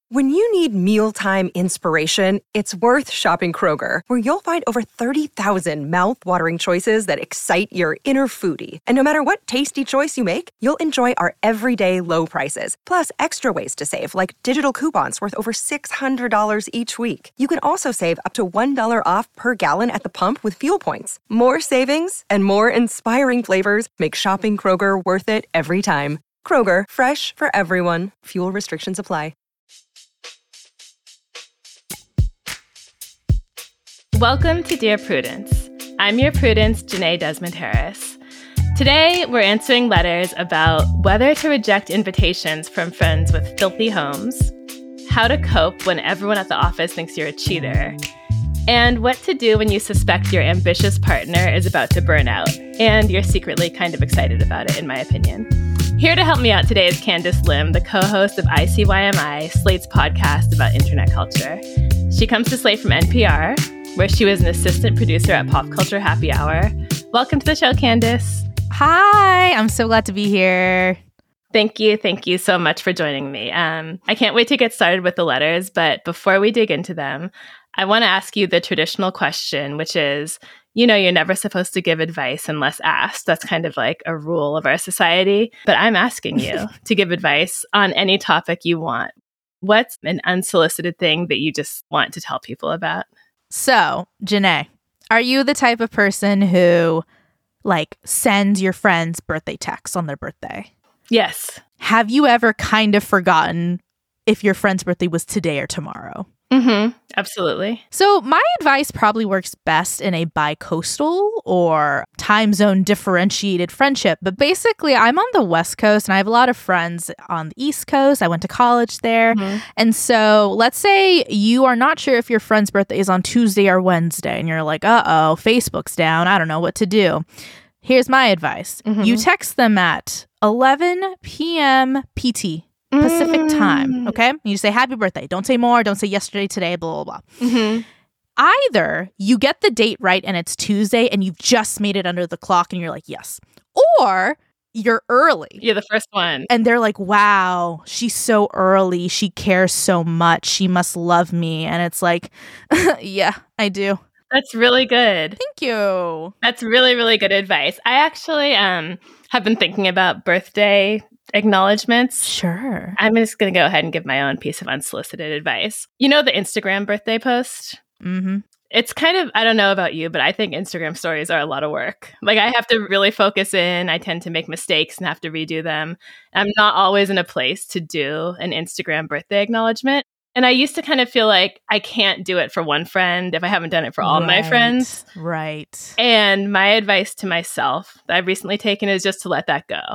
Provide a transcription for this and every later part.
When you need mealtime inspiration, it's worth shopping Kroger, where you'll find over 30,000 mouth-watering choices that excite your inner foodie. And no matter what tasty choice you make, you'll enjoy our everyday low prices, plus extra ways to save, like digital coupons worth over $600 each week. You can also save up to $1 off per gallon at the pump with fuel points. More savings and more inspiring flavors make shopping Kroger worth it every time. Kroger, fresh for everyone. Fuel restrictions apply. Welcome to Dear Prudence. I'm your Prudence, Janae Desmond-Harris. Today, we're answering letters about whether to reject invitations from friends with filthy homes, how to cope when everyone at the office thinks you're a cheater, and what to do when you suspect your ambitious partner is about to burn out, and you're secretly kind of excited about it, in my opinion. Here to help me out today is Candace Lim, the co-host of ICYMI, Slate's podcast about internet culture. She comes to Slate from NPR, where she was an assistant producer at Pop Culture Happy Hour. Welcome to the show, Candace. Hi, I'm so glad to be here. Thank you so much for joining me. I can't wait to get started with the letters, but before we dig into them, I want to ask you the traditional question, which is, you know, you're never supposed to give advice unless asked. That's kind of like a rule of our society. But I'm asking you to give advice on any topic you want. What's an unsolicited thing that you just want to tell people about? So, Janae, are you the type of person who, sends your friends birthday texts on their birthday? Yes. Have you ever kind of forgotten if your friend's birthday was today or tomorrow? Mm-hmm. Absolutely. So my advice probably works best in a bi-coastal or time zone differentiated friendship. But basically, I'm on the West Coast and I have a lot of friends on the East Coast. I went to college there. Mm-hmm. And so let's say you are not sure if your friend's birthday is on Tuesday or Wednesday. And you're like, uh-oh, Facebook's down. I don't know what to do. Here's my advice. Mm-hmm. You text them at 11 p.m. PT. Pacific time, okay? And you say, happy birthday. Don't say more. Don't say yesterday, today, blah, blah, blah. Mm-hmm. Either you get the date right and it's Tuesday and you've just made it under the clock and you're like, yes. Or you're early. You're the first one. And they're like, wow, she's so early. She cares so much. She must love me. And it's like, yeah, I do. That's really good. Thank you. That's really, really good advice. I actually have been thinking about birthday acknowledgements. Sure. I'm just going to go ahead and give my own piece of unsolicited advice. You know the Instagram birthday post? Mm-hmm. It's kind of, I don't know about you, but I think Instagram stories are a lot of work. Like, I have to really focus in. I tend to make mistakes and have to redo them. I'm not always in a place to do an Instagram birthday acknowledgement. And I used to kind of feel like I can't do it for one friend if I haven't done it for all my friends. Right. And my advice to myself that I've recently taken is just to let that go.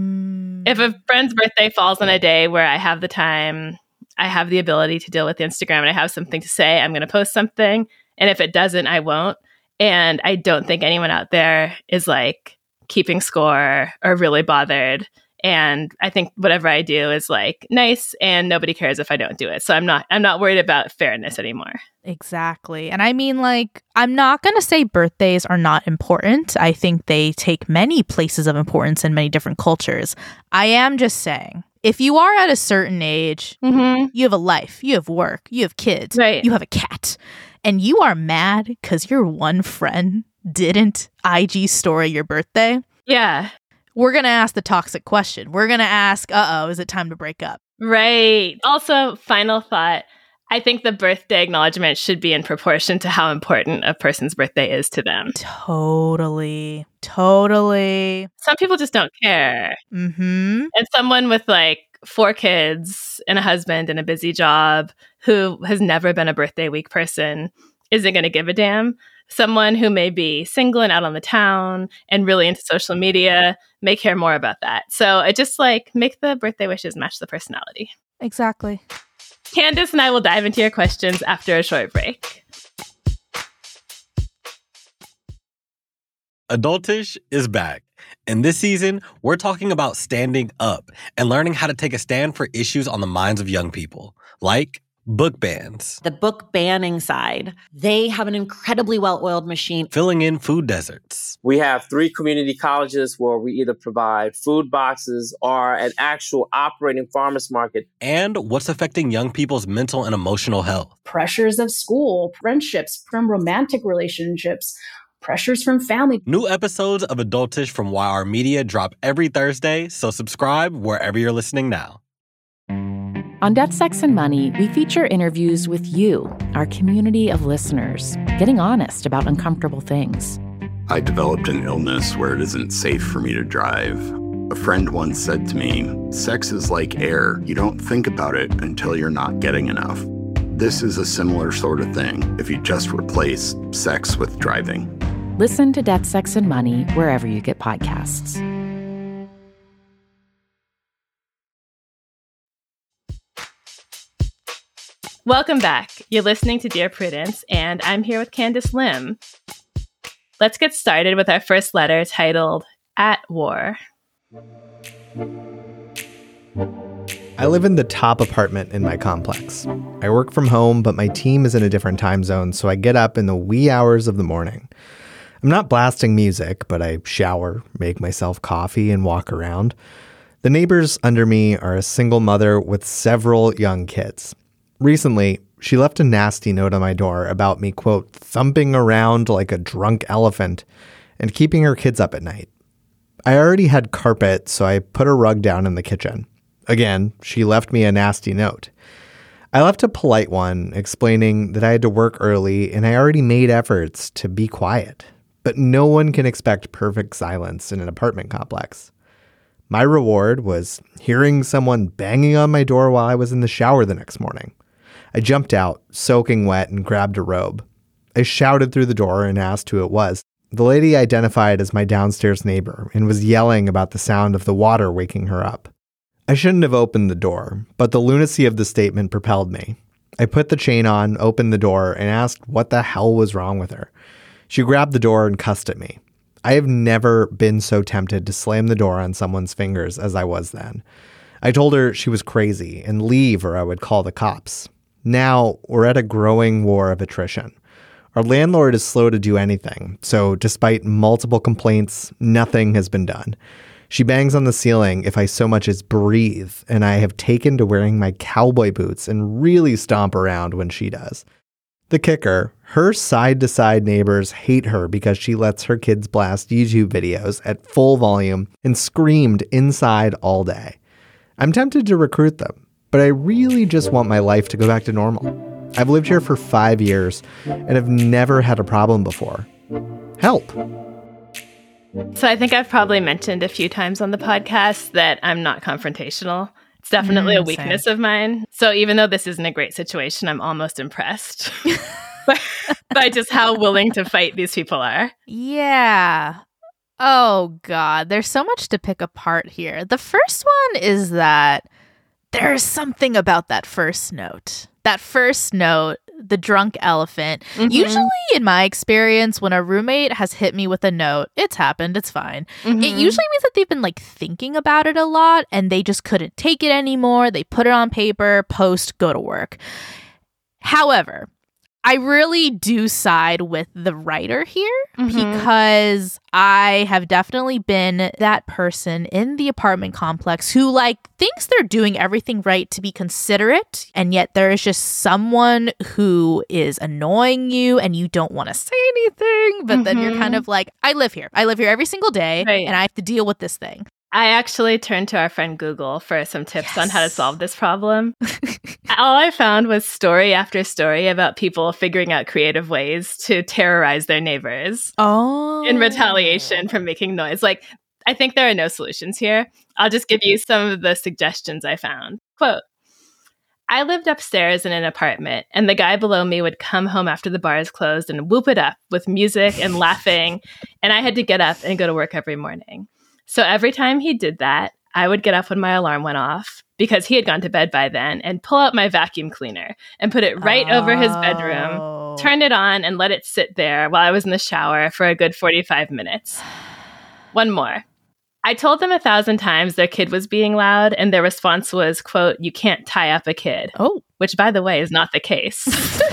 If a friend's birthday falls on a day where I have the time, I have the ability to deal with Instagram and I have something to say, I'm going to post something. And if it doesn't, I won't. And I don't think anyone out there is like keeping score or really bothered. And I think whatever I do is like nice and nobody cares if I don't do it. So I'm not worried about fairness anymore. Exactly. And I mean, I'm not going to say birthdays are not important. I think they take many places of importance in many different cultures. I am just saying, if you are at a certain age, mm-hmm. you have a life, you have work, you have kids, right. You have a cat, and you are mad because your one friend didn't IG story your birthday. Yeah. We're going to ask the toxic question. We're going to ask, is it time to break up? Right. Also, final thought, I think the birthday acknowledgement should be in proportion to how important a person's birthday is to them. Totally. Some people just don't care. Mm-hmm. And someone with 4 kids and a husband and a busy job who has never been a birthday week person isn't going to give a damn. Someone who may be single and out on the town and really into social media may care more about that. So it just make the birthday wishes match the personality. Exactly. Candace and I will dive into your questions after a short break. Adultish is back. And this season, we're talking about standing up and learning how to take a stand for issues on the minds of young people, like book bans, the book banning side. They have an incredibly well-oiled machine. filling in food deserts. We have 3 community colleges where we either provide food boxes or an actual operating farmers market. And what's affecting young people's mental and emotional health. Pressures of school, friendships, from romantic relationships, pressures from family. New episodes of Adultish from YR Media drop every Thursday, so subscribe wherever you're listening now. On Death, Sex, and Money, we feature interviews with you, our community of listeners, getting honest about uncomfortable things. I developed an illness where it isn't safe for me to drive. A friend once said to me, sex is like air. You don't think about it until you're not getting enough. This is a similar sort of thing if you just replace sex with driving. Listen to Death, Sex, and Money wherever you get podcasts. Welcome back. You're listening to Dear Prudence, and I'm here with Candace Lim. Let's get started with our first letter titled At War. I live in the top apartment in my complex. I work from home, but my team is in a different time zone, so I get up in the wee hours of the morning. I'm not blasting music, but I shower, make myself coffee, and walk around. The neighbors under me are a single mother with several young kids. Recently, she left a nasty note on my door about me, quote, thumping around like a drunk elephant and keeping her kids up at night. I already had carpet, so I put a rug down in the kitchen. Again, she left me a nasty note. I left a polite one explaining that I had to work early and I already made efforts to be quiet. But no one can expect perfect silence in an apartment complex. My reward was hearing someone banging on my door while I was in the shower the next morning. I jumped out, soaking wet, and grabbed a robe. I shouted through the door and asked who it was. The lady identified as my downstairs neighbor and was yelling about the sound of the water waking her up. I shouldn't have opened the door, but the lunacy of the statement propelled me. I put the chain on, opened the door, and asked what the hell was wrong with her. She grabbed the door and cussed at me. I have never been so tempted to slam the door on someone's fingers as I was then. I told her she was crazy and leave or I would call the cops. Now, we're at a growing war of attrition. Our landlord is slow to do anything, so despite multiple complaints, nothing has been done. She bangs on the ceiling if I so much as breathe, and I have taken to wearing my cowboy boots and really stomp around when she does. The kicker, her side-to-side neighbors hate her because she lets her kids blast YouTube videos at full volume and screamed inside all day. I'm tempted to recruit them. But I really just want my life to go back to normal. I've lived here for 5 years and have never had a problem before. Help. So I think I've probably mentioned a few times on the podcast that I'm not confrontational. It's definitely a weakness of mine. So even though this isn't a great situation, I'm almost impressed by just how willing to fight these people are. Yeah. Oh, God. There's so much to pick apart here. The first one is that there's something about that first note. That first note, the drunk elephant. Mm-hmm. Usually, in my experience, when a roommate has hit me with a note, it's happened, it's fine. Mm-hmm. It usually means that they've been thinking about it a lot and they just couldn't take it anymore. They put it on paper, post, go to work. However, I really do side with the writer here because I have definitely been that person in the apartment complex who thinks they're doing everything right to be considerate, and yet there is just someone who is annoying you and you don't want to say anything, but then you're kind of I live here. I live here every single day, right, and I have to deal with this thing. I actually turned to our friend Google for some tips on how to solve this problem. All I found was story after story about people figuring out creative ways to terrorize their neighbors in retaliation for making noise. I think there are no solutions here. I'll just give you some of the suggestions I found. Quote, I lived upstairs in an apartment, and the guy below me would come home after the bars closed and whoop it up with music and laughing, and I had to get up and go to work every morning. So every time he did that, I would get up when my alarm went off because he had gone to bed by then and pull out my vacuum cleaner and put it right over his bedroom, turn it on and let it sit there while I was in the shower for a good 45 minutes. One more. I told them 1,000 times their kid was being loud, and their response was, quote, "You can't tie up a kid." Oh. Which, by the way, is not the case.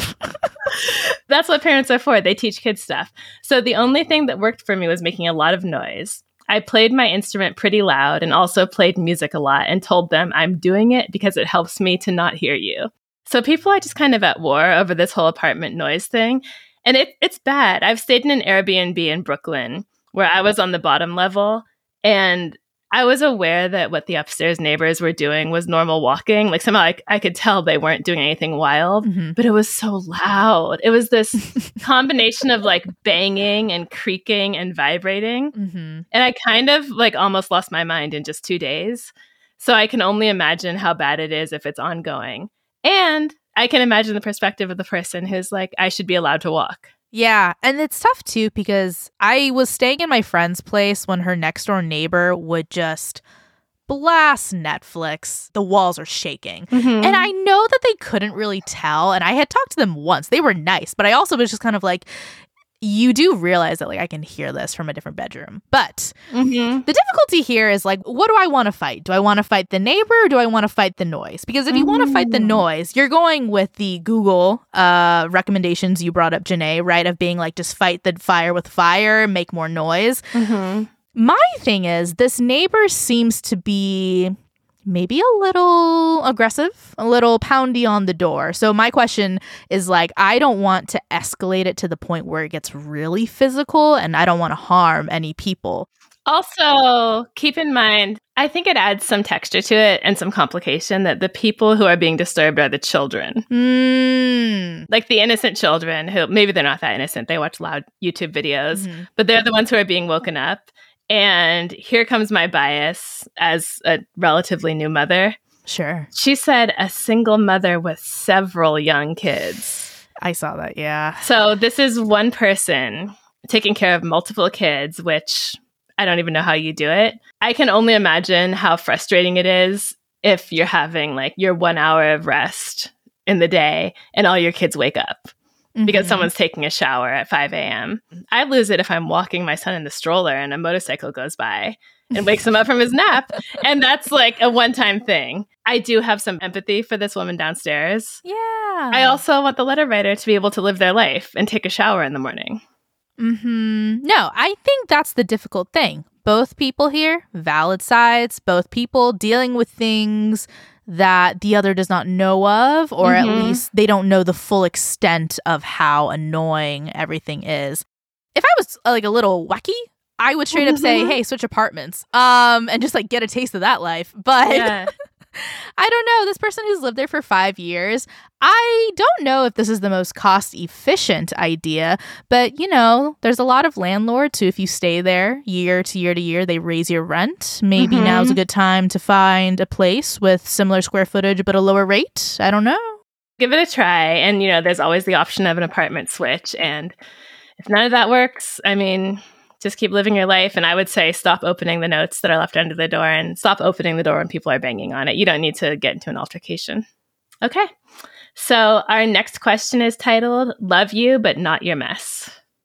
That's what parents are for. They teach kids stuff. So the only thing that worked for me was making a lot of noise. I played my instrument pretty loud and also played music a lot and told them I'm doing it because it helps me to not hear you. So people are just kind of at war over this whole apartment noise thing. And it's bad. I've stayed in an Airbnb in Brooklyn where I was on the bottom level, and I was aware that what the upstairs neighbors were doing was normal walking. Like somehow I could tell they weren't doing anything wild, but it was so loud. It was this combination of like banging and creaking and vibrating. And I kind of like almost lost my mind in just 2 days. So I can only imagine how bad it is if it's ongoing. And I can imagine the perspective of the person who's like, I should be allowed to walk. Yeah, and it's tough too because I was staying in my friend's place when her next door neighbor would just blast Netflix. The walls are shaking. And I know that they couldn't really tell, and I had talked to them once. They were nice, but I also was just kind of like, you do realize that like I can hear this from a different bedroom. But the difficulty here is like, what do I want to fight? Do I want to fight the neighbor or do I want to fight the noise? Because if you want to fight the noise, you're going with the Google recommendations you brought up, Janae, right? Of being like, just fight the fire with fire, make more noise. My thing is, this neighbor seems to be maybe a little aggressive, a little poundy on the door. So my question is like, I don't want to escalate it to the point where it gets really physical, and I don't want to harm any people. Also, keep in mind, I think it adds some texture to it and some complication that the people who are being disturbed are the children. Like the innocent children who, maybe they're not that innocent. They watch loud YouTube videos, but they're the ones who are being woken up. And here comes my bias as a relatively new mother. Sure. She said a single mother with several young kids. I saw that, yeah. So this is one person taking care of multiple kids, which I don't even know how you do it. I can only imagine how frustrating it is if you're having like your 1 hour of rest in the day and all your kids wake up. Because someone's taking a shower at 5 a.m. I lose it if I'm walking my son in the stroller and a motorcycle goes by and wakes him up from his nap. And that's like a one-time thing. I do have some empathy for this woman downstairs. Yeah. I also want the letter writer to be able to live their life and take a shower in the morning. No, I think that's the difficult thing. Both people here, valid sides, both people dealing with things that the other does not know of, or at least they don't know the full extent of how annoying everything is. If I was like a little wacky, I would straight up say, hey, switch apartments, and just like get a taste of that life. But I don't know. This person who's lived there for 5 years, I don't know if this is the most cost efficient idea, but you know, there's a lot of landlords who, if you stay there year to year to year, they raise your rent. Maybe now's a good time to find a place with similar square footage but a lower rate. I don't know. Give it a try. And, you know, there's always the option of an apartment switch. And if none of that works, I mean, just keep living your life. And I would say stop opening the notes that are left under the door and stop opening the door when people are banging on it. You don't need to get into an altercation. Okay. So our next question is titled, Love You, but Not Your Mess.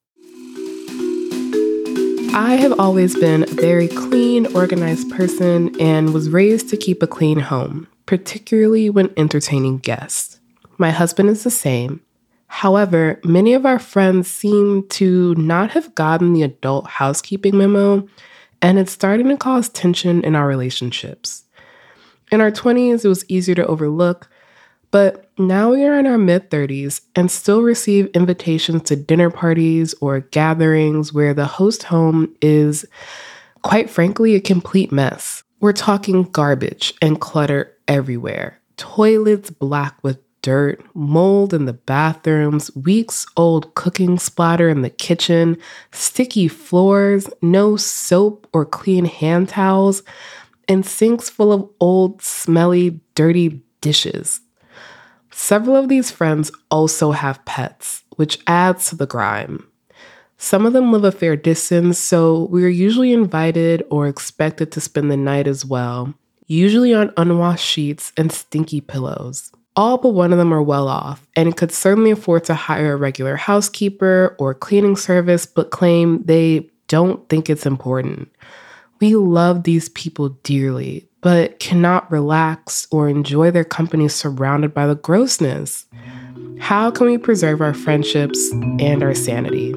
I have always been a very clean, organized person and was raised to keep a clean home, particularly when entertaining guests. My husband is the same. However, many of our friends seem to not have gotten the adult housekeeping memo, and it's starting to cause tension in our relationships. In our 20s, it was easier to overlook, but now we are in our mid-30s and still receive invitations to dinner parties or gatherings where the host home is, quite frankly, a complete mess. We're talking garbage and clutter everywhere, toilets black with dirt, mold in the bathrooms, weeks-old cooking splatter in the kitchen, sticky floors, no soap or clean hand towels, and sinks full of old, smelly, dirty dishes. Several of these friends also have pets, which adds to the grime. Some of them live a fair distance, so we are usually invited or expected to spend the night as well, usually on unwashed sheets and stinky pillows. All but one of them are well off and could certainly afford to hire a regular housekeeper or cleaning service, but claim they don't think it's important. We love these people dearly, but cannot relax or enjoy their company surrounded by the grossness. How can we preserve our friendships and our sanity?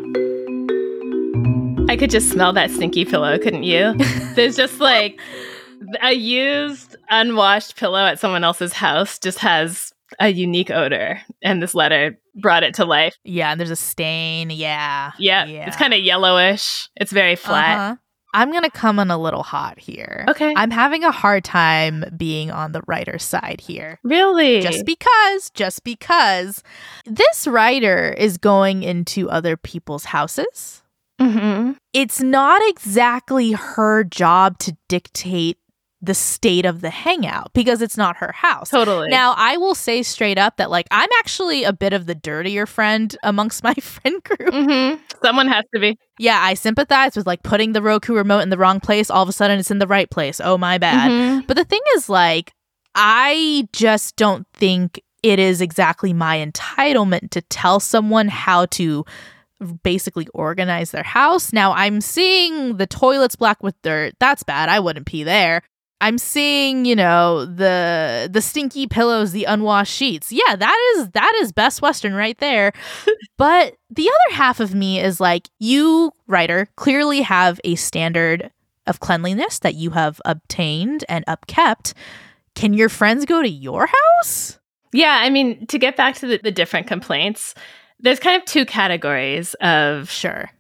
I could just smell that stinky pillow, couldn't you? There's just like a used, unwashed pillow at someone else's house just has a unique odor, and this letter brought it to life. Yeah, and there's a stain. Yeah. It's kind of yellowish. It's very flat. I'm going to come in a little hot here. Okay. I'm having a hard time being on the writer's side here. Really? Just because this writer is going into other people's houses. Mm-hmm. It's not exactly her job to dictate the state of the hangout because it's not her house. Totally. Now, I will say straight up that like I'm actually a bit of the dirtier friend amongst my friend group. Mm-hmm. Someone has to be. Yeah, I sympathize with like putting the Roku remote in the wrong place. All of a sudden it's in the right place. Oh, my bad. Mm-hmm. But the thing is like, I just don't think it is exactly my entitlement to tell someone how to basically organize their house. Now, I'm seeing the toilets black with dirt. That's bad. I wouldn't pee there. I'm seeing, you know, the stinky pillows, the unwashed sheets. Yeah, that is Best Western right there. But the other half of me is like, you, writer, clearly have a standard of cleanliness that you have obtained and upkept. Can your friends go to your house? Yeah, I mean, to get back to the different complaints, there's kind of two categories of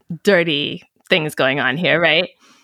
dirty things going on here, right?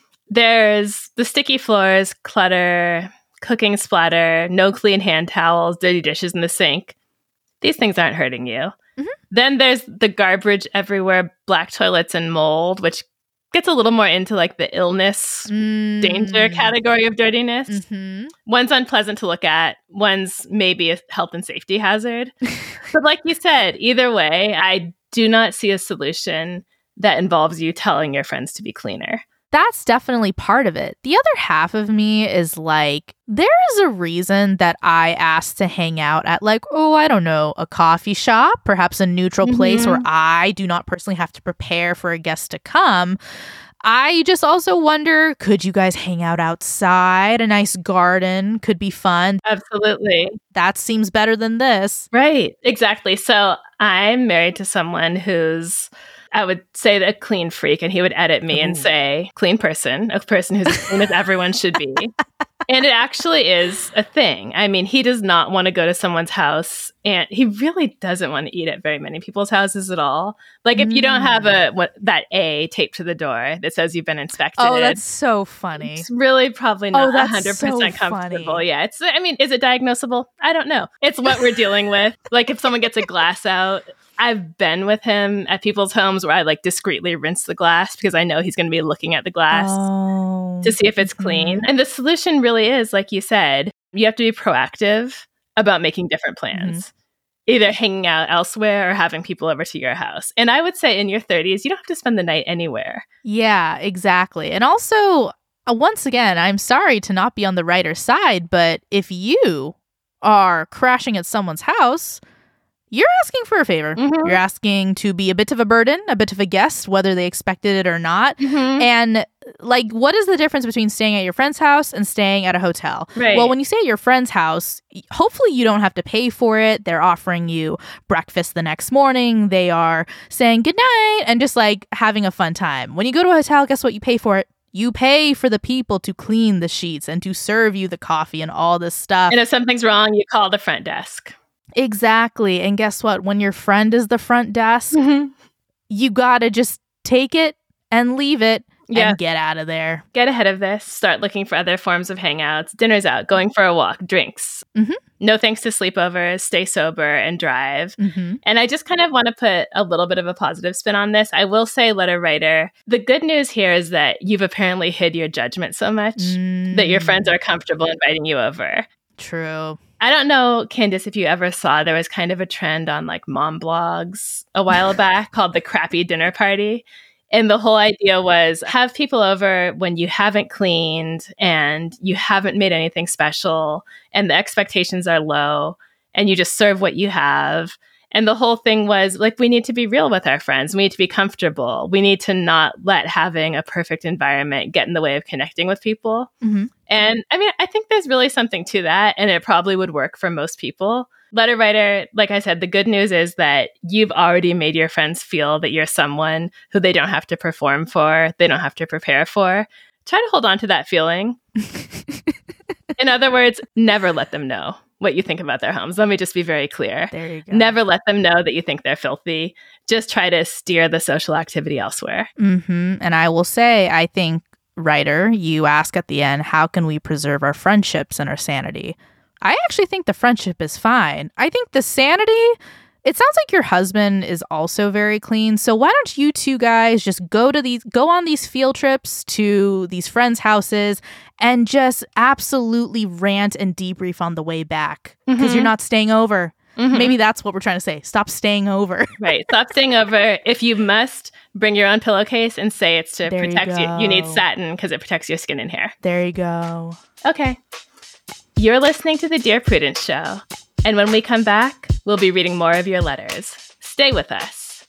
There's the sticky floors, clutter, cooking splatter, no clean hand towels, dirty dishes in the sink. These things aren't hurting you. Mm-hmm. Then there's the garbage everywhere, black toilets and mold, which gets a little more into like the illness danger category of dirtiness. Mm-hmm. One's unpleasant to look at. One's maybe a health and safety hazard. But like you said, either way, I do not see a solution that involves you telling your friends to be cleaner. That's definitely part of it. The other half of me is like, there is a reason that I asked to hang out at like, I don't know, a coffee shop, perhaps a neutral place where I do not personally have to prepare for a guest to come. I just also wonder, could you guys hang out outside? A nice garden could be fun. Absolutely. That seems better than this. Right. Exactly. So I'm married to someone who's, I would say, a clean freak, and he would edit me and say, clean person, a person who's as clean as everyone should be. And it actually is a thing. I mean, he does not want to go to someone's house, and he really doesn't want to eat at very many people's houses at all. Like if you don't have that A taped to the door that says you've been inspected. Oh, that's so funny. It's really probably not 100% so comfortable. funny. Yeah. Is it diagnosable? I don't know. It's what we're dealing with. Like if someone gets a glass out, I've been with him at people's homes where I like discreetly rinse the glass because I know he's going to be looking at the glass to see if it's clean. And the solution really is, like you said, you have to be proactive about making different plans, either hanging out elsewhere or having people over to your house. And I would say in your 30s, you don't have to spend the night anywhere. Yeah, exactly. And also, once again, I'm sorry to not be on the writer's side, but if you are crashing at someone's house, you're asking for a favor. You're asking to be a bit of a burden, a bit of a guest, whether they expected it or not. And like, what is the difference between staying at your friend's house and staying at a hotel? Right. Well, when you stay at your friend's house, hopefully you don't have to pay for it. They're offering you breakfast the next morning. They are saying goodnight and just like having a fun time. When you go to a hotel, guess what? You pay for it. You pay for the people to clean the sheets and to serve you the coffee and all this stuff. And if something's wrong, you call the front desk. Exactly. And guess what? When your friend is the front desk, you gotta just take it and leave it and get out of there. Get ahead of this. Start looking for other forms of hangouts. Dinner's out, going for a walk, drinks. No thanks to sleepovers. Stay sober and drive. And I just kind of want to put a little bit of a positive spin on this. I will say, letter writer, the good news here is that you've apparently hid your judgment so much that your friends are comfortable inviting you over. True. I don't know, Candace, if you ever saw, there was kind of a trend on like mom blogs a while back called the crappy dinner party. And the whole idea was have people over when you haven't cleaned and you haven't made anything special and the expectations are low and you just serve what you have And the whole thing was like, we need to be real with our friends. We need to be comfortable. We need to not let having a perfect environment get in the way of connecting with people. Mm-hmm. And I mean, I think there's really something to that, and it probably would work for most people. Letter writer, like I said, the good news is that you've already made your friends feel that you're someone who they don't have to perform for, they don't have to prepare for. Try to hold on to that feeling. In other words, never let them know what you think about their homes. Let me just be very clear. There you go. Never let them know that you think they're filthy. Just try to steer the social activity elsewhere. Mm-hmm. And I will say, I think, writer, you ask at the end, how can we preserve our friendships and our sanity? I actually think the friendship is fine. I think the sanity, it sounds like your husband is also very clean. So why don't you two guys just go on these field trips to these friends' houses and just absolutely rant and debrief on the way back because you're not staying over. Mm-hmm. Maybe that's what we're trying to say. Stop staying over. Right. Stop staying over. If you must, bring your own pillowcase and say it's to protect you. You need satin because it protects your skin and hair. There you go. Okay. You're listening to The Dear Prudence Show. And when we come back, we'll be reading more of your letters. Stay with us.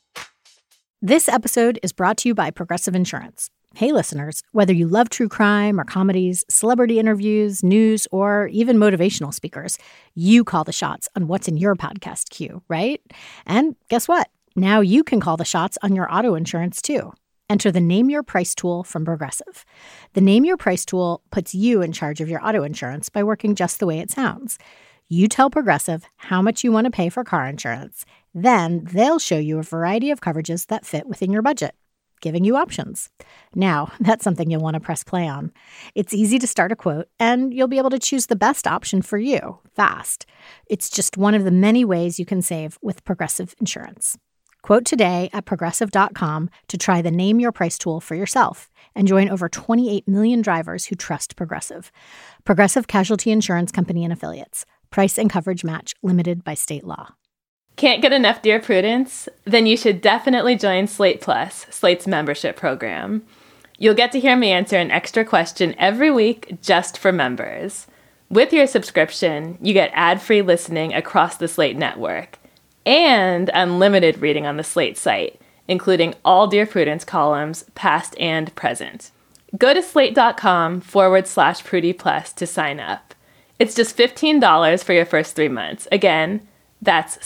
This episode is brought to you by Progressive Insurance. Hey, listeners, whether you love true crime or comedies, celebrity interviews, news, or even motivational speakers, you call the shots on what's in your podcast queue, right? And guess what? Now you can call the shots on your auto insurance, too. Enter the Name Your Price tool from Progressive. The Name Your Price tool puts you in charge of your auto insurance by working just the way it sounds. You tell Progressive how much you want to pay for car insurance. Then they'll show you a variety of coverages that fit within your budget, giving you options. Now, that's something you'll want to press play on. It's easy to start a quote, and you'll be able to choose the best option for you fast. It's just one of the many ways you can save with Progressive Insurance. Quote today at Progressive.com to try the Name Your Price tool for yourself and join over 28 million drivers who trust Progressive. Progressive Casualty Insurance Company and Affiliates. Price and coverage match limited by state law. Can't get enough Dear Prudence? Then you should definitely join Slate Plus, Slate's membership program. You'll get to hear me answer an extra question every week just for members. With your subscription, you get ad-free listening across the Slate network and unlimited reading on the Slate site, including all Dear Prudence columns, past and present. Go to slate.com/Prudie Plus to sign up. It's just $15 for your first 3 months. Again, that's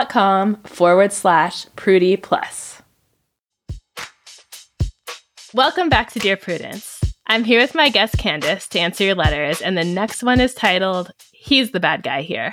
slate.com/Prudie Plus. Welcome back to Dear Prudence. I'm here with my guest Candace to answer your letters, and the next one is titled, He's the Bad Guy Here.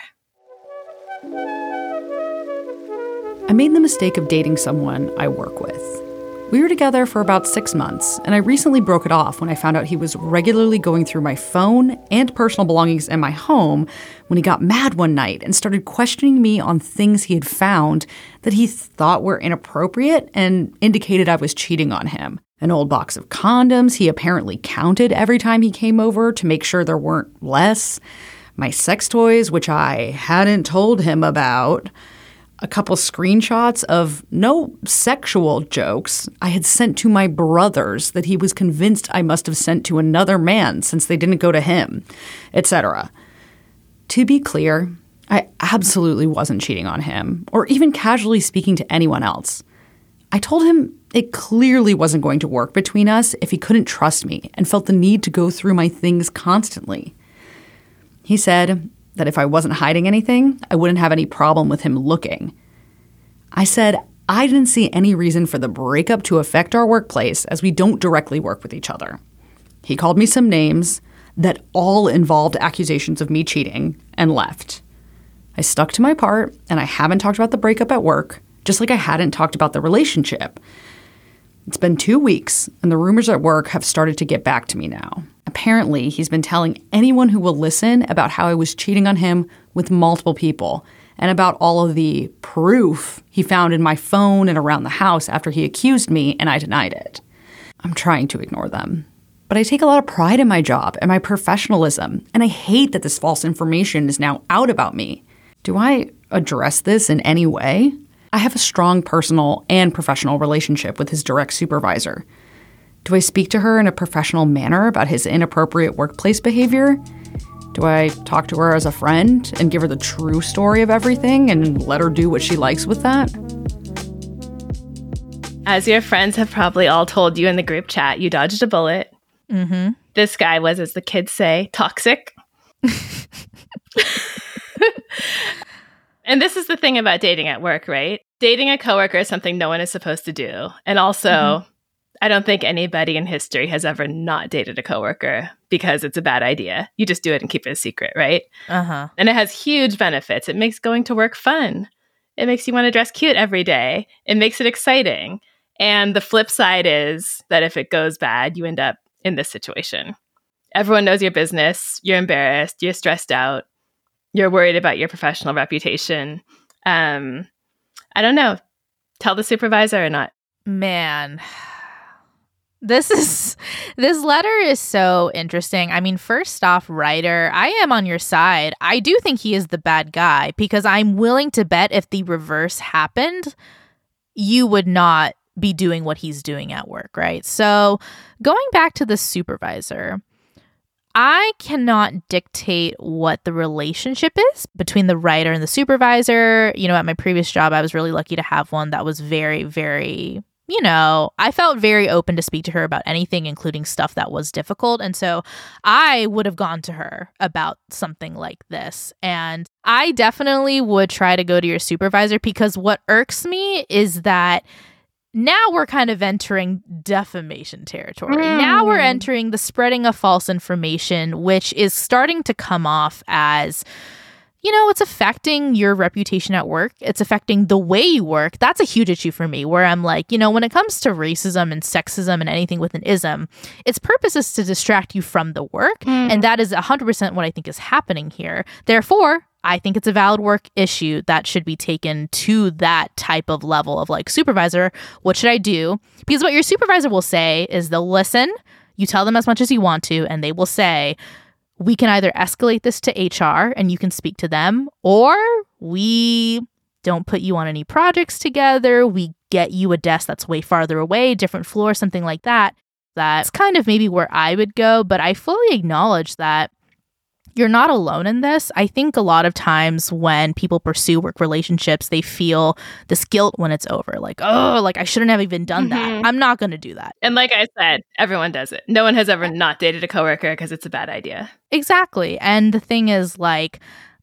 I made the mistake of dating someone I work with. We were together for about 6 months, and I recently broke it off when I found out he was regularly going through my phone and personal belongings in my home when he got mad one night and started questioning me on things he had found that he thought were inappropriate and indicated I was cheating on him. An old box of condoms he apparently counted every time he came over to make sure there weren't less. My sex toys, which I hadn't told him about. A couple screenshots of no sexual jokes I had sent to my brothers that he was convinced I must have sent to another man since they didn't go to him, etc. To be clear, I absolutely wasn't cheating on him or even casually speaking to anyone else. I told him it clearly wasn't going to work between us if he couldn't trust me and felt the need to go through my things constantly. He said that if I wasn't hiding anything, I wouldn't have any problem with him looking. I said I didn't see any reason for the breakup to affect our workplace as we don't directly work with each other. He called me some names that all involved accusations of me cheating and left. I stuck to my part, and I haven't talked about the breakup at work, just like I hadn't talked about the relationship. It's been 2 weeks, and the rumors at work have started to get back to me now. Apparently, he's been telling anyone who will listen about how I was cheating on him with multiple people and about all of the proof he found in my phone and around the house after he accused me and I denied it. I'm trying to ignore them. But I take a lot of pride in my job and my professionalism, and I hate that this false information is now out about me. Do I address this in any way? I have a strong personal and professional relationship with his direct supervisor. Do I speak to her in a professional manner about his inappropriate workplace behavior? Do I talk to her as a friend and give her the true story of everything and let her do what she likes with that? As your friends have probably all told you in the group chat, you dodged a bullet. Mm-hmm. This guy was, as the kids say, toxic. And this is the thing about dating at work, right? Dating a coworker is something no one is supposed to do. And also, I don't think anybody in history has ever not dated a coworker because it's a bad idea. You just do it and keep it a secret, right? Uh-huh. And it has huge benefits. It makes going to work fun. It makes you want to dress cute every day. It makes it exciting. And the flip side is that if it goes bad, you end up in this situation. Everyone knows your business. You're embarrassed. You're stressed out. You're worried about your professional reputation. I don't know. Tell the supervisor or not. Man, this letter is so interesting. I mean, first off, writer, I am on your side. I do think he is the bad guy because I'm willing to bet if the reverse happened, you would not be doing what he's doing at work, right? So going back to the supervisor, I cannot dictate what the relationship is between the writer and the supervisor. You know, at my previous job, I was really lucky to have one that was very, very, you know, I felt very open to speak to her about anything, including stuff that was difficult. And so I would have gone to her about something like this. And I definitely would try to go to your supervisor because what irks me is that now we're kind of entering defamation territory. Now we're entering the spreading of false information, which is starting to come off as, you know, it's affecting your reputation at work. It's affecting the way you work. That's a huge issue for me, where I'm like, you know, when it comes to racism and sexism and anything with an ism, its purpose is to distract you from the work. And that is 100% what I think is happening here. Therefore, I think it's a valid work issue that should be taken to that type of level of like, supervisor, what should I do? Because what your supervisor will say is they'll listen, you tell them as much as you want to, and they will say, we can either escalate this to HR and you can speak to them, or we don't put you on any projects together. We get you a desk that's way farther away, different floor, something like that. That's kind of maybe where I would go, but I fully acknowledge that you're not alone in this. I think a lot of times when people pursue work relationships, they feel this guilt when it's over. Like, oh, like I shouldn't have even done that. I'm not going to do that. And like I said, everyone does it. No one has ever not dated a coworker because it's a bad idea. Exactly. And the thing is, like,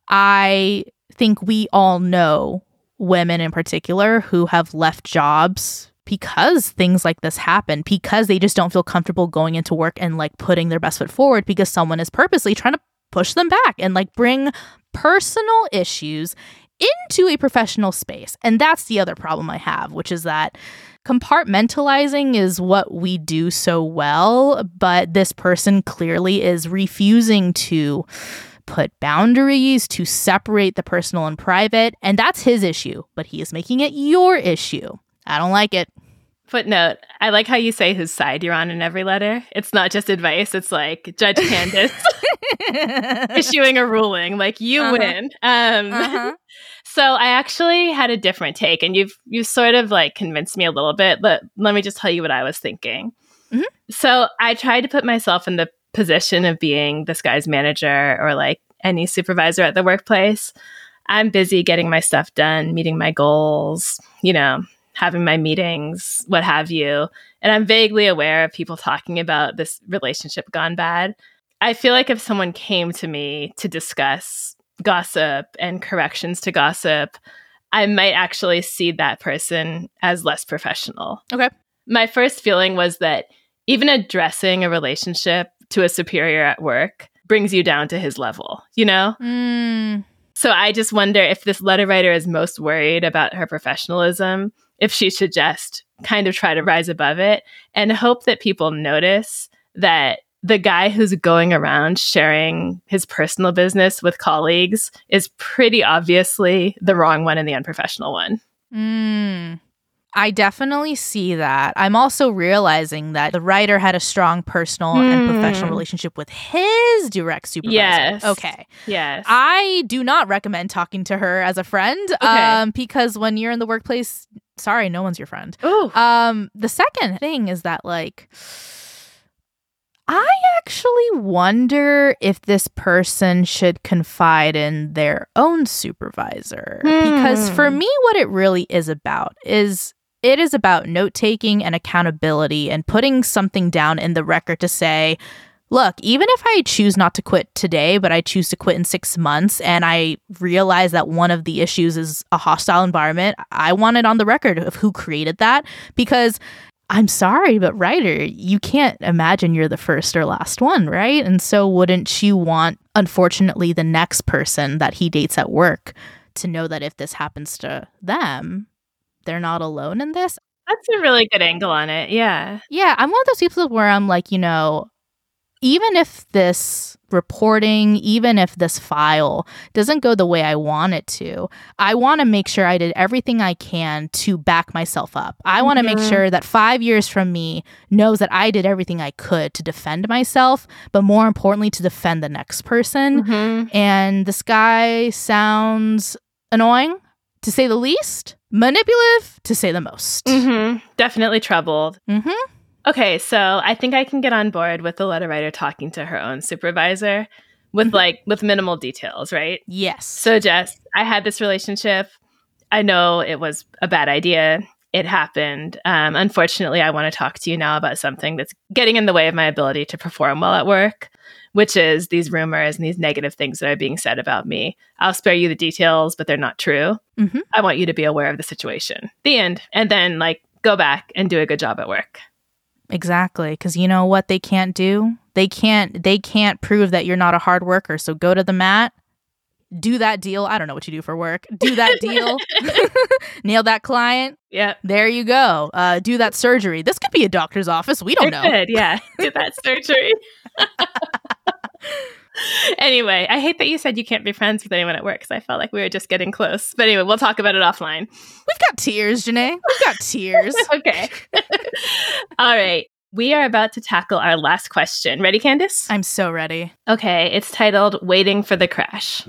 I think we all know women in particular who have left jobs because things like this happen, because they just don't feel comfortable going into work and like putting their best foot forward because someone is purposely trying to push them back and like bring personal issues into a professional space. And that's the other problem I have, which is that compartmentalizing is what we do so well, but this person clearly is refusing to put boundaries, to separate the personal and private, and that's his issue, but he is making it your issue. I don't like it. Footnote, I like how you say whose side you're on in every letter. It's not just advice. It's like Judge Candace issuing a ruling, like you win. So I actually had a different take, and you've sort of like convinced me a little bit, but let me just tell you what I was thinking. So I tried to put myself in the position of being this guy's manager or like any supervisor at the workplace. I'm busy getting my stuff done, meeting my goals, you know, having my meetings, what have you. And I'm vaguely aware of people talking about this relationship gone bad. I feel like if someone came to me to discuss gossip and corrections to gossip, I might actually see that person as less professional. Okay. My first feeling was that even addressing a relationship to a superior at work brings you down to his level, you know? So I just wonder if this letter writer is most worried about her professionalism, if she should just kind of try to rise above it and hope that people notice that the guy who's going around sharing his personal business with colleagues is pretty obviously the wrong one and the unprofessional one. I definitely see that. I'm also realizing that the writer had a strong personal and professional relationship with his direct supervisor. Yes. Okay. Yes. I do not recommend talking to her as a friend. Okay. Because when you're in the workplace, sorry, no one's your friend. Ooh. The second thing is that, like, I actually wonder if this person should confide in their own supervisor. Because for me, what it really is about is it is about note-taking and accountability and putting something down in the record to say, look, even if I choose not to quit today, but I choose to quit in 6 months, and I realize that one of the issues is a hostile environment, I want it on the record of who created that. Because I'm sorry, but writer, you can't imagine you're the first or last one, right? And so wouldn't you want, unfortunately, the next person that he dates at work to know that if this happens to them, they're not alone in this? That's a really good angle on it. Yeah. Yeah, I'm one of those people where I'm like, even if this reporting, even if this file doesn't go the way I want it to, I want to make sure I did everything I can to back myself up. I want to make sure that 5 years from me knows that I did everything I could to defend myself, but more importantly, to defend the next person. And this guy sounds annoying, to say the least, manipulative, to say the most. Definitely troubled. Okay, so I think I can get on board with the letter writer talking to her own supervisor with with minimal details, right? Yes. So Jess, I had this relationship. I know it was a bad idea. It happened. Unfortunately, I want to talk to you now about something that's getting in the way of my ability to perform well at work, which is these rumors and these negative things that are being said about me. I'll spare you the details, but they're not true. I want you to be aware of the situation. The end. And then go back and do a good job at work. Exactly, because you know what they can't do? They can't prove that you're not a hard worker. So go to the mat, do that deal. I don't know what you do for work. Do that deal. Nail that client. Yeah. There you go. Do that surgery. This could be a doctor's office. We don't know. Could, yeah. Do that surgery. Anyway, I hate that you said you can't be friends with anyone at work because I felt like we were just getting close. But anyway, we'll talk about it offline. We've got tears, Janae. We've got tears. Okay. All right. We are about to tackle our last question. Ready, Candace? I'm so ready. Okay. It's titled Waiting for the Crash.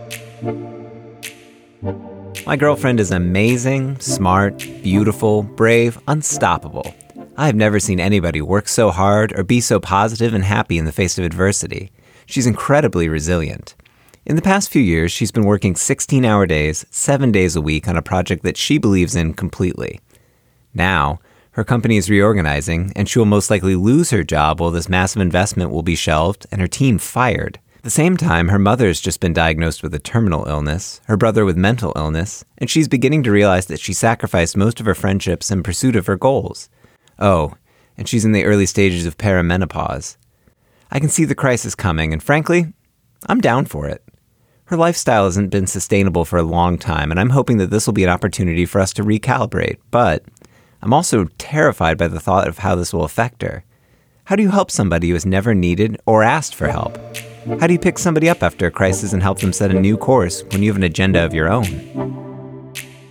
My girlfriend is amazing, smart, beautiful, brave, unstoppable. I have never seen anybody work so hard or be so positive and happy in the face of adversity. She's incredibly resilient. In the past few years, she's been working 16-hour days, 7 days a week on a project that she believes in completely. Now, her company is reorganizing, and she will most likely lose her job while this massive investment will be shelved and her team fired. At the same time, her mother's just been diagnosed with a terminal illness, her brother with mental illness, and she's beginning to realize that she sacrificed most of her friendships in pursuit of her goals. Oh, and she's in the early stages of perimenopause. I can see the crisis coming, and frankly, I'm down for it. Her lifestyle hasn't been sustainable for a long time, and I'm hoping that this will be an opportunity for us to recalibrate, but I'm also terrified by the thought of how this will affect her. How do you help somebody who has never needed or asked for help? How do you pick somebody up after a crisis and help them set a new course when you have an agenda of your own?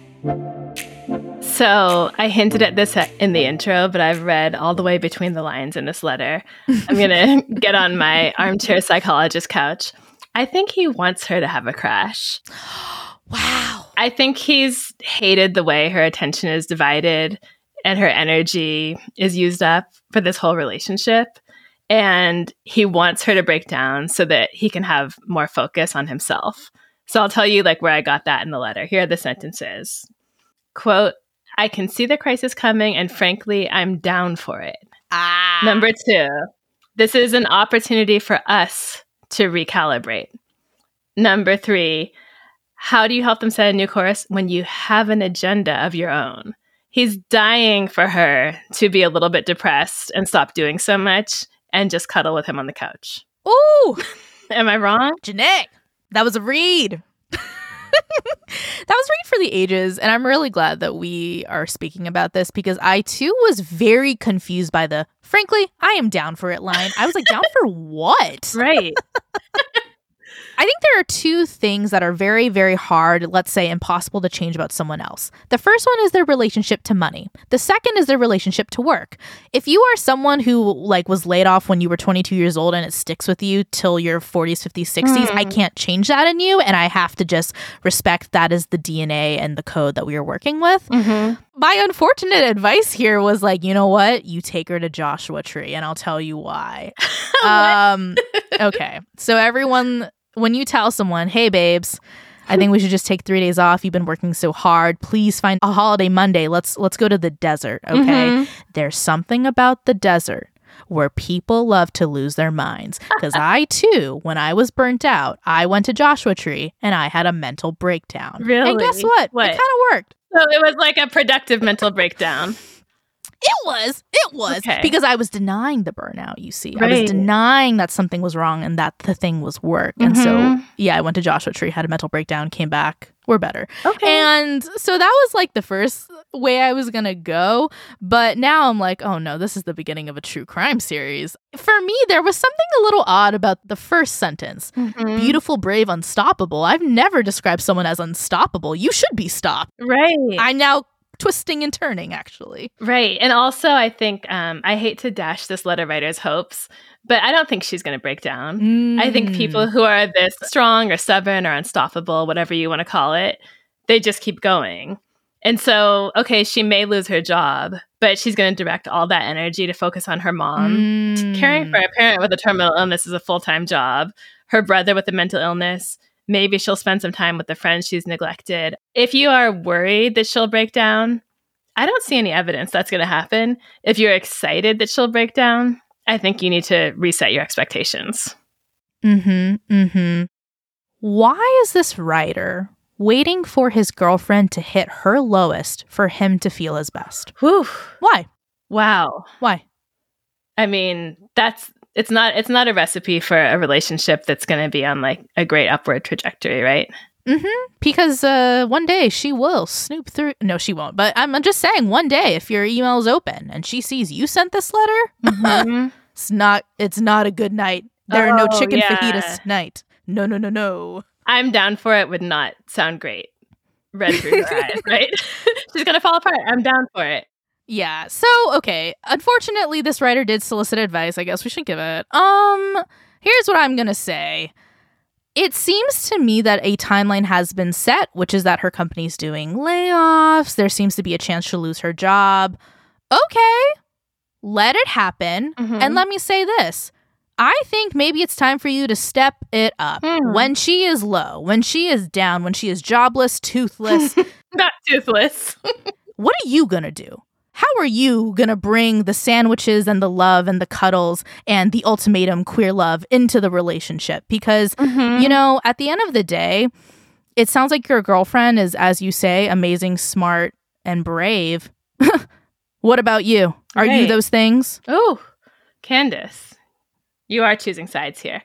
So I hinted at this in the intro, but I've read all the way between the lines in this letter. I'm going to get on my armchair psychologist couch. I think he wants her to have a crash. Wow. I think he's hated the way her attention is divided and her energy is used up for this whole relationship. And he wants her to break down so that he can have more focus on himself. So I'll tell you where I got that in the letter. Here are the sentences. Quote, I can see the crisis coming, and frankly, I'm down for it. Number 2, this is an opportunity for us to recalibrate. Number 3, how do you help them set a new course when you have an agenda of your own? He's dying for her to be a little bit depressed and stop doing so much and just cuddle with him on the couch. Ooh! Am I wrong? Janae, that was a read. That was read for the ages, and I'm really glad that we are speaking about this because I too was very confused by the frankly, I am down for it line. I was like, down for what? Right. I think there are two things that are very, very hard, let's say impossible to change about someone else. The first one is their relationship to money. The second is their relationship to work. If you are someone who like was laid off when you were 22 years old and it sticks with you till your 40s, 50s, 60s, I can't change that in you. And I have to just respect that is the DNA and the code that we are working with. My unfortunate advice here was like, you know what? You take her to Joshua Tree and I'll tell you why. Okay. So everyone, when you tell someone, hey, babes, I think we should just take 3 days off. You've been working so hard. Please find a holiday Monday. Let's go to the desert. Okay. There's something about the desert where people love to lose their minds. Because I, too, when I was burnt out, I went to Joshua Tree and I had a mental breakdown. Really? And guess what? It kind of worked. So it was like a productive mental breakdown. It was. Okay. Because I was denying the burnout, you see. I was denying that something was wrong and that the thing was work. And so, yeah, I went to Joshua Tree, had a mental breakdown, came back. We're better. Okay. And so that was like the first way I was going to go. But now I'm like, oh no, this is the beginning of a true crime series. For me, there was something a little odd about the first sentence. Beautiful, brave, unstoppable. I've never described someone as unstoppable. You should be stopped. Right. I'm now twisting and turning, actually. Right. And also, I think I hate to dash this letter writer's hopes, but I don't think she's going to break down. I think people who are this strong or stubborn or unstoppable, whatever you want to call it, they just keep going. And so, okay, she may lose her job, but she's going to direct all that energy to focus on her mom. Caring for a parent with a terminal illness is a full-time job. Her brother with a mental illness, maybe she'll spend some time with the friends she's neglected. If you are worried that she'll break down, I don't see any evidence that's going to happen. If you're excited that she'll break down, I think you need to reset your expectations. Why is this writer waiting for his girlfriend to hit her lowest for him to feel his best? Whew. Why? Wow. Why? I mean, it's not a recipe for a relationship that's going to be on like a great upward trajectory, right? Because one day she will snoop through. No, she won't. But I'm just saying, one day if your email's open and she sees you sent this letter, it's not a good night. There are no chicken fajitas tonight. No. I'm down for it would not sound great. Read through her eyes, right? She's gonna fall apart. I'm down for it. Yeah. So, okay. Unfortunately, this writer did solicit advice. I guess we should give it. Here's what I'm gonna say. It seems to me that a timeline has been set, which is that her company's doing layoffs. There seems to be a chance she'll lose her job. Okay. Let it happen. And let me say this. I think maybe it's time for you to step it up. When she is low, when she is down, when she is jobless, toothless. Not toothless. What are you gonna do? How are you gonna bring the sandwiches and the love and the cuddles and the ultimatum queer love into the relationship? Because, you know, at the end of the day, it sounds like your girlfriend is, as you say, amazing, smart, and brave. What about you? Are you those things? Oh, Candace, you are choosing sides here.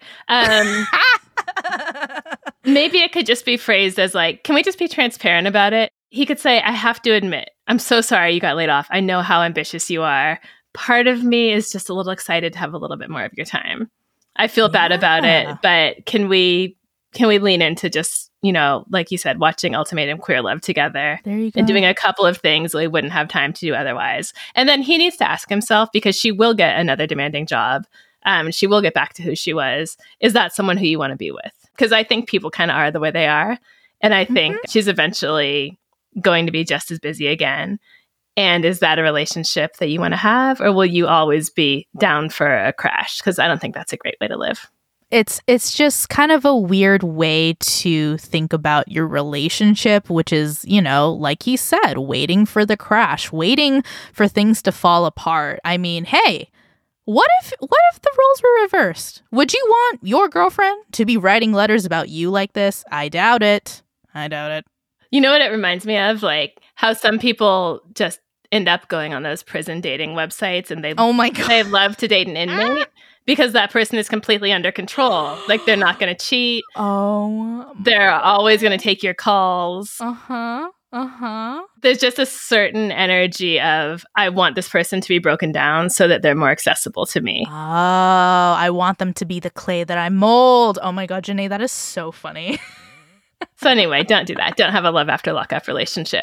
Maybe it could just be phrased as like, can we just be transparent about it? He could say, I have to admit, I'm so sorry you got laid off. I know how ambitious you are. Part of me is just a little excited to have a little bit more of your time. I feel bad about it, but can we lean into just, you know, like you said, watching Ultimatum Queer Love together and doing a couple of things that we wouldn't have time to do otherwise. And then he needs to ask himself, because she will get another demanding job. She will get back to who she was. Is that someone who you want to be with? Because I think people kind of are the way they are. And I think she's eventually going to be just as busy again. And is that a relationship that you want to have? Or will you always be down for a crash? Because I don't think that's a great way to live. It's just kind of a weird way to think about your relationship, which is, you know, like he said, waiting for the crash, waiting for things to fall apart. I mean, hey, what if the roles were reversed? Would you want your girlfriend to be writing letters about you like this? I doubt it. You know what it reminds me of? Like how some people just end up going on those prison dating websites and they love to date an inmate because that person is completely under control. Like they're not going to cheat. They're always going to take your calls. There's just a certain energy of, I want this person to be broken down so that they're more accessible to me. Oh, I want them to be the clay that I mold. Oh my God, Janae, that is so funny. So anyway, don't do that. Don't have a love after lockup relationship.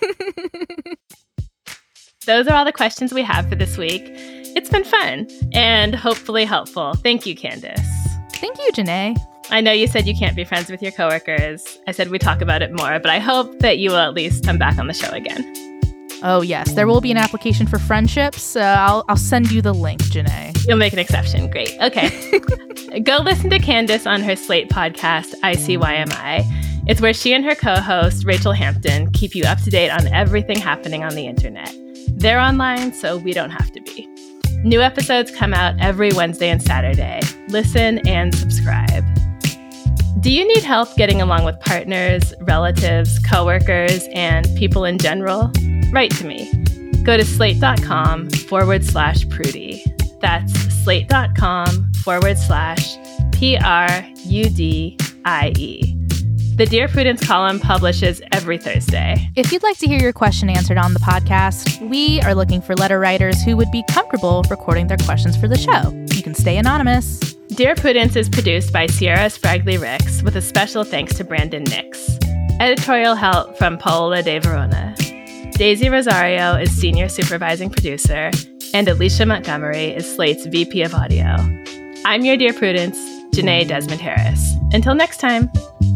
Those are all the questions we have for this week. It's been fun and hopefully helpful. Thank you, Candace. Thank you, Janae. I know you said you can't be friends with your coworkers. I said we talk about it more, but I hope that you will at least come back on the show again. Oh, yes. There will be an application for friendships. I'll send you the link, Janae. You'll make an exception. Great. Okay. Go listen to Candace on her Slate podcast, ICYMI. It's where she and her co-host, Rachel Hampton, keep you up to date on everything happening on the internet. They're online, so we don't have to be. New episodes come out every Wednesday and Saturday. Listen and subscribe. Do you need help getting along with partners, relatives, coworkers, and people in general? Write to me. Go to slate.com/Prudie. That's slate.com/PRUDIE. The Dear Prudence column publishes every Thursday. If you'd like to hear your question answered on the podcast, we are looking for letter writers who would be comfortable recording their questions for the show. You can stay anonymous. Dear Prudence is produced by Sierra Spragley-Ricks with a special thanks to Brandon Nix. Editorial help from Paola De Verona. Daisy Rosario is senior supervising producer, and Alicia Montgomery is Slate's VP of audio. I'm your Dear Prudence, Janae Desmond Harris. Until next time.